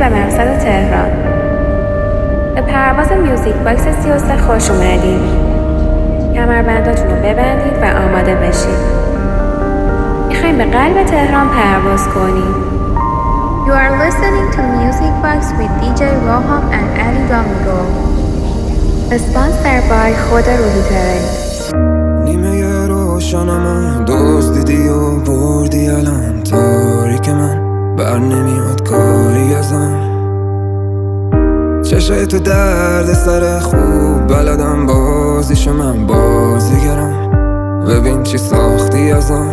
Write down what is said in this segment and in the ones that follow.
به مقصد تهران. به پرواز میوزیک باکس 33 خوش اومدید. کمربنداتون رو ببندید و آماده بشید. میخوایم به قلب تهران پرواز کنیم. You are listening to Music Box with DJ Roham and Ali Domingo. Sponsored by خود روحی ترید. نیمه روشنم دزدیدی و بردی الان تاریک من بر نمیاد کاری ازم. چشای تو درد سر خوب بلدم بازیشو من بازیگرم. ببین چی ساختی ازم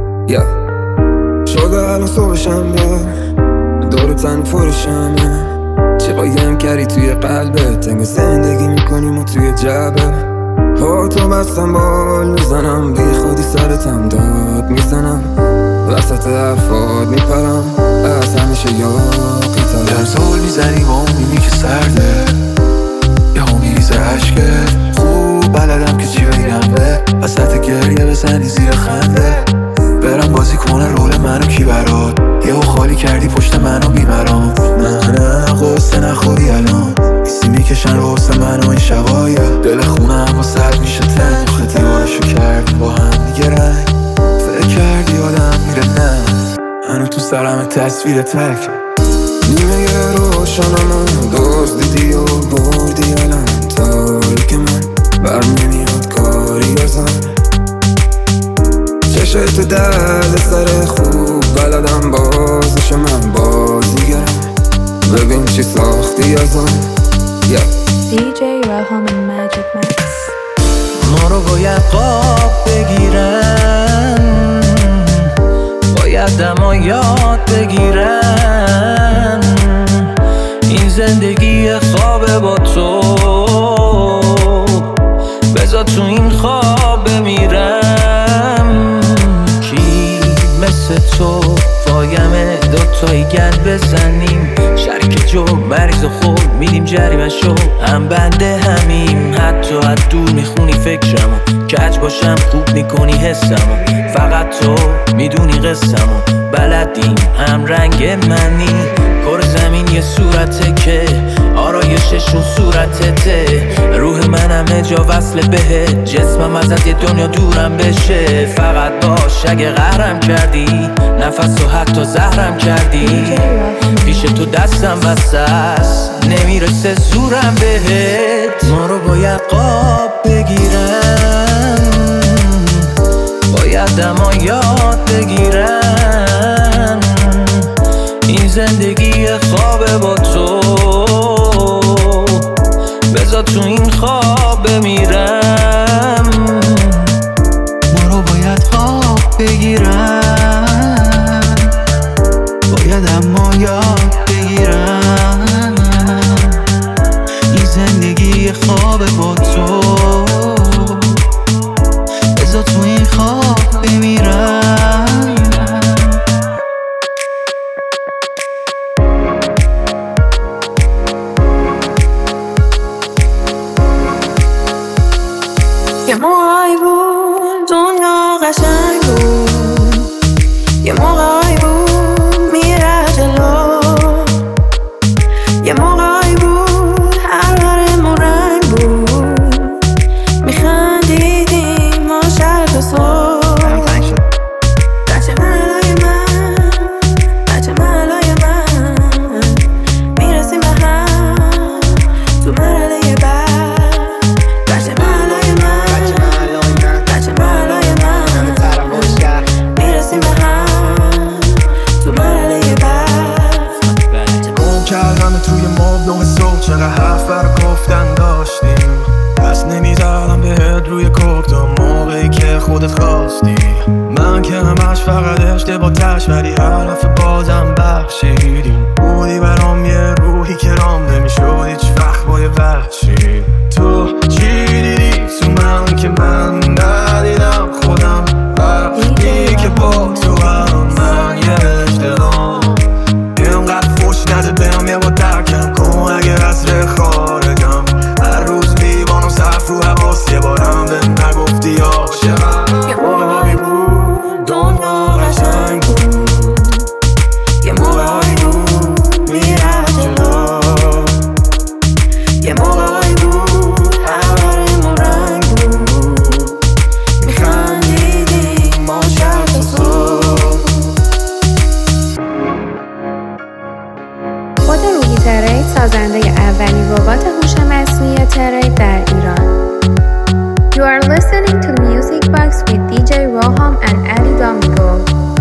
شده الان صبح شنبه دور تن پرشمه. چه قایم کردی توی قلبت تنگ زندگی میکنیم و توی جبه ها تو بستم بال میزنم بی خودی سرتم داد میزنم وسط حرفات میپرم از همیشه یاقی ترم. در زول میزنی با اون میبینی که سرده یه ها میریزه عشقت خوب بلدم که چی بگم به وسط گریه بزنی زیر خنده برم بازی کنه رول منو کی برات یه ها خالی کردی پشت منو بیمرام. نه قصه نخوری الان ایسی میکشن رو حسن منو این شبایه دل خونم با سرد میشه تنگ خطی بارشو کردیم با هم دیگه رنگ فکر کردی آدم میره نه هنو تو سرم تصویر تک. نیمه روشنم دزدیدی و بردی الان تاریک من بر نمیاد کاری ازم. چشای تو درد سر خوب بلدم بازشو من بازیگرم. ببین چی ساختی ازم DJ Roham and Magic Max. ما رو باید قاب بگیرن باید دما یاد بگیرن این زندگی خوابه با تو بذار تو این خواب بمیرم. کی مثل تو وایمه دوتایی گل بزنیم شریک جو مریض خود میدیم جریمه شو هم بنده همیم حتی از دور میخونی فکرمو کج باشم خوب میکنی حسمو فقط تو میدونی قصمو بلدیم هم رنگ منی کره زمین یه صورته که آرایششون صورتته روح من همه جا وصله بهت جسمم ازت یه دنیا دورم بشه فقط باش اگه قهرم کردی نفس و حتی زهرم کردی پیش تو دستم بسست نمیرسه زورم بهت. ما رو باید قاب بگیرن باید دما یاد بگیرن این زندگی خوابه با تو بذار تو این خواب بمیرم. ما رو باید خواب بگیرن باید اما یاد بگیرن این زندگی خوابه با تو بذار تو این خواب بمیرن. یه موقعی بود همه ما رنگ بود، میخندیدیم ما شب تا صبح. خود روحی ترید سازنده اولین ربات هوش مصنوعی ترید در ایران. You are listening to Music Box with DJ Roham and Ali Domingo.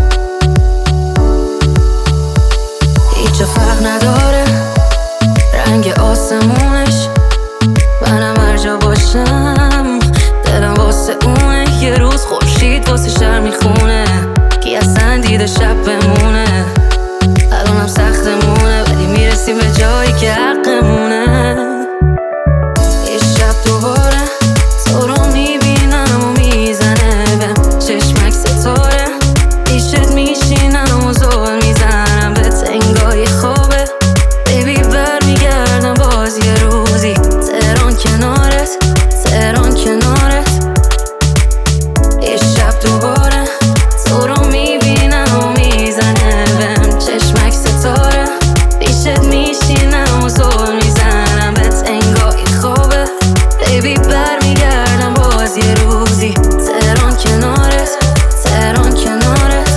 هیچ فرق نداره رنگ آسمونش، منم هر جا باشم دلم واسه اونه. یه روز خورشید واسه شهر میخونه، کی اصلا دیده شب بمونه. الانم سختمونه ولی میرسیم به جایی که حقمونه. یه شب دوباره تو رو میبینم و میزنه بهم چشمک ستاره، پیشت میشینم و زول میزنم به تنگای خوبه. بیبی برمیگردم باز یه روزی تهران کنارت، تهران کنارت. یه شب دوباره تو رو میبینم و میزنه بهم چشمک ستاره، پیشت میشینم و زول میزنم به تنگای خوبه. بیبی برمیگردم باز یه روزی تهران کنارت، تهران کنارت.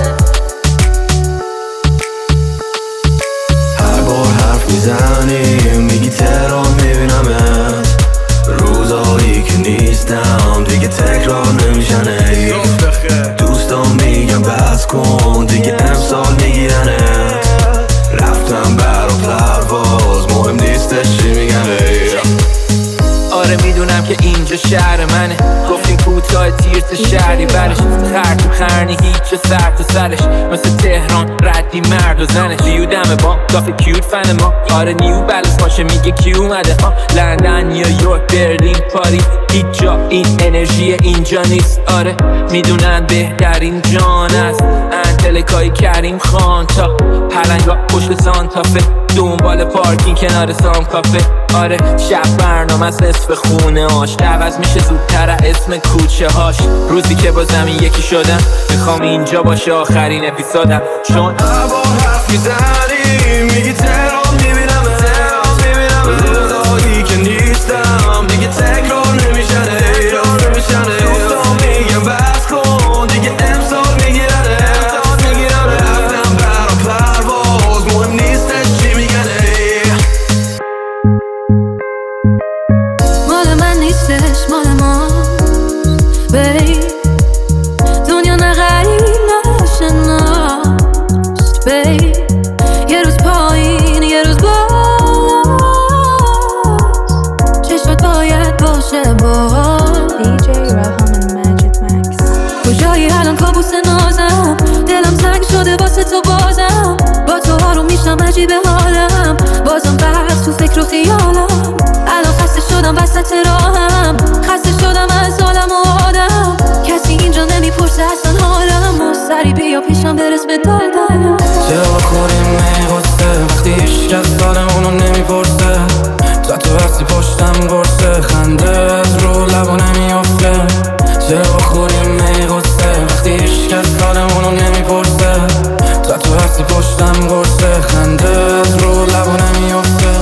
هر بار حرف میزنی میگی تهران میبینمت، روزایی که نیستم دیگه تکرار نمیشنه. دوستان میگم بس کن دیگه امسال میگیرنت، رفتم برا پرواز مهم نیستش چی میگن. آره میدونم که اینجا شهر منه، گفتین کوتاه تیرت شهری برش، خرد و خرنی هیچ سر تو سرش، مثل تهران ردی مرد و زنش. بیودم با کافه کیوت فن ما، آره نیو بلس باشه میگه کی اومده ها. لندن، نیویورک، برلین، پاریس، هیچ جا این انرژی اینجا نیست. آره میدونن بهترین جان است انتلکای کریم خان، تا پلنگا پشت سانتافه، دنبال پارکینگ کنار سام کافه. آره شب برنامه از نصف خونه هاش، عوض میشه زودتر اسم کوچه هاش. روزی که با زمین یکی شدم میخوام اینجا باشه آخرین اپیزودم، چون هر بار حرف میزنی میگی تهران میبینمت، روزایی که نیستم دیگه تکرار نمیشنه. دوستان میگم بس کن دیگه امسال میگیرنه، رفتم برا پرواز مهم نیستش چی میگنه. مال من نیستش مال ما بی، دنیا نه غریب نشناست بی. یه روز پایین یه روز باز، چشمت باید باشه باز. DJ Roham and Magic Max. کجایی الان کابوس نازم، دلم تنگ شده واسه تو بازم. با تو آروم میشم عجیبه حالم، بازم برد تو فکر و خیالم. الان خسته شدم وسط راهم، خسته شدم از عالم و آدم. کسی اینجا نمیپرسه اصلا حالم، سری بیا پیشم برس به دادم. چرا بخوریم میغسته وقتی هیچ کس حالمونو نمیپرسه، تا تو وقتی پشتم برسه خنده از رو لبا نمیافته. چرا بخوریم میغسته وقتی هیچ کس حالمونو نمیپرسه، تا تو وقتی پشتم برسه خنده از رو لبا نمیافته.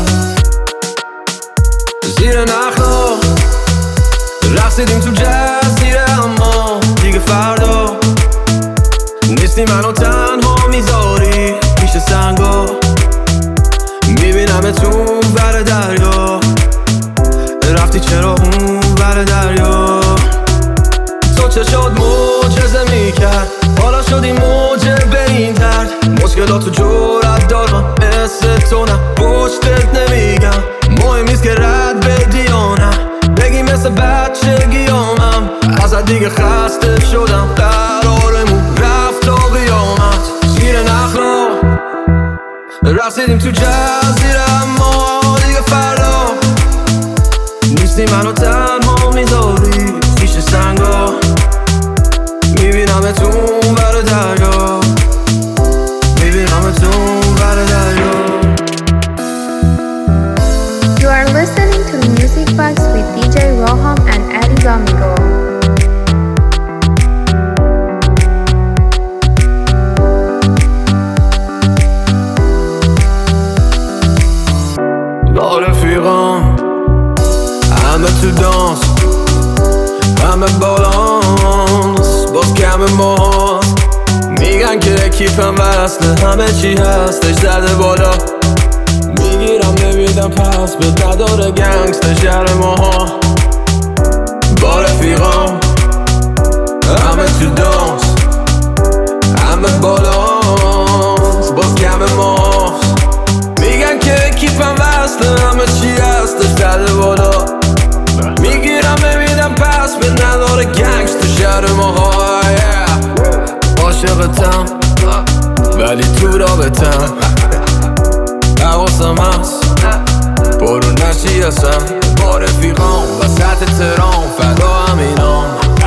زیر نخلا رقصیدیم تو جزیره، اما دیگه فردا نیستی منو تنها میذاری پیش سنگا. میبینم تو بر دریا، رفتی چرا اون بر دریا. تو چشات معجزه میکرد، حالا شدی موجه به این درد. مشکلاتو جرأت دارم مثل تو نه پشتت نمیگم. مهم نیست که رد بدی یا نه، بگی مثل بچگیامم. ازت دیگه خسته شدم، قرارمون رفت تا قیامت. زیر نخلا رقصیدیم تو جزیره، اما دیگه فردا نیستی منو تنها میذاری پیش سنگا. میبینم تو بر دریا، میبینم تو بر دریا. You are listening to Music Box with DJ Roham and Ali Domingo. با رفیقام همه بالانس باز کم ماست. میگن که کیفم وصله همه چی هستش زده بالا. میگیرم نمیدم پس به نداره گنگستر شهر ماها. با رفیقام همه تو دانس همه بالانس باز کم ماست. میگن که کیفم وصله همه چی هستش زده بالا. میگیرم نمیدم پس به نداره گنگستر شهر ماها. عاشقتم ولی تو رابطم حواسم هست برو نشی اصلا. با رفیقام وسط تهران فدا همینام.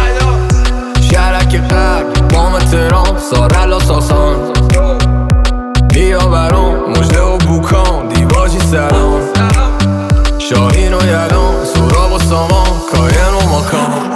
شهرک غرب بام تهران سارل و ساسان. بیا برام مجده و بوکان دیواجی سلام. شاهین و یلان سوراب و سامان کاین و ماکان.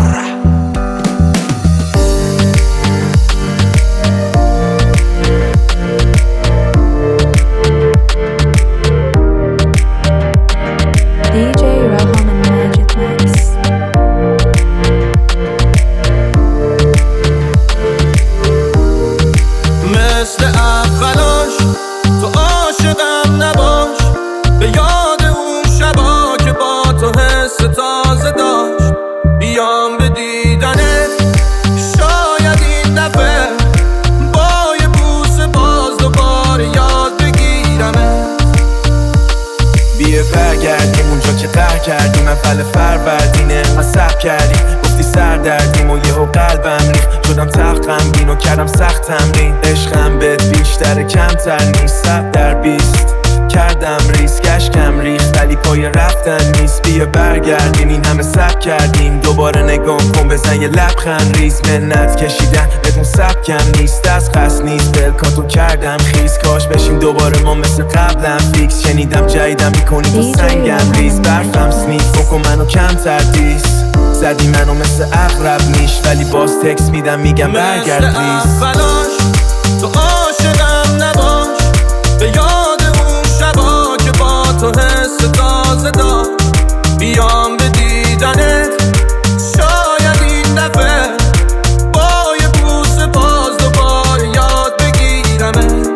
برگردیم اونجا که قهر کردیم اول فروردینه مصب کردیم گفتی سر دردیم و یهو قلبم ریخت. شدم تخت غمگین و کردم سخت تمرین. عشقم بهت بیشتر کمتر نیست 100/20 کردم ریسک اشکم ریخت ولی پای رفتن نیست. بیا برگردیم این همه سب کردیم دوباره نگام کن بزن یه لبخند ریز. منت کشیدن بدون سبکم نیست از قصد نیست دلکاتو کردم خیز. کاش بشیم دوباره ما مثل قبلم فیکس. شنیدم جدیدم میکنی تو سنگم ریز. برفم سنیف بکن منو کمتر دیس. زدی منو مثل اقرب میش ولی باز تکس میدم میگم برگرد پلیز. تو عاشقم نباش به یاد اون شبا که با تو حس تازه داشت. بیام به دیدنت شاید این دفعه با یه بوسه باز دوباره یاد بگیرمت.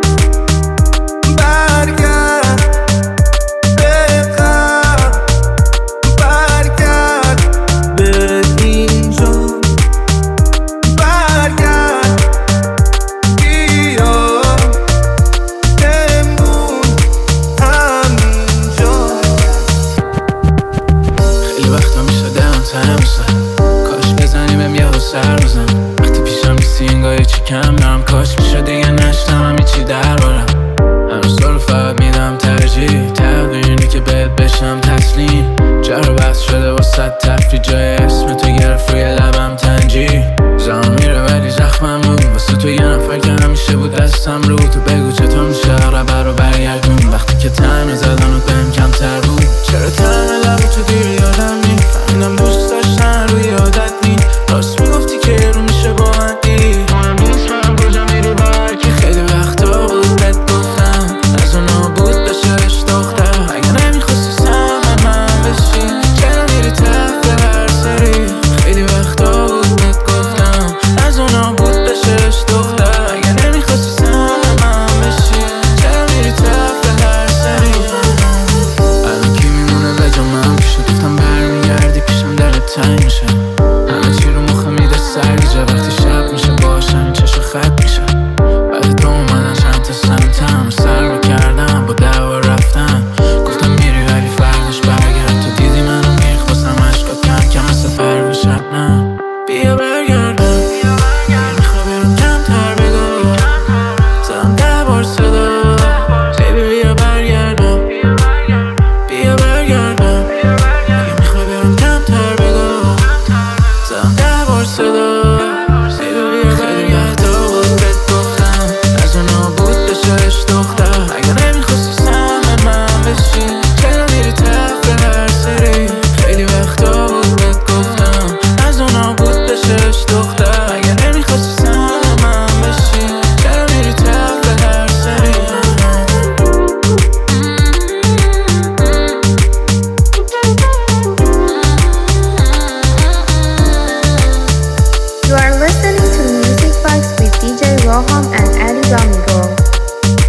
برگرد به قلب برگرد به اینجا. برگرد بیا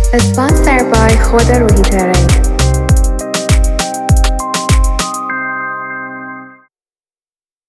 اسپانسر بای خود روحی ترید.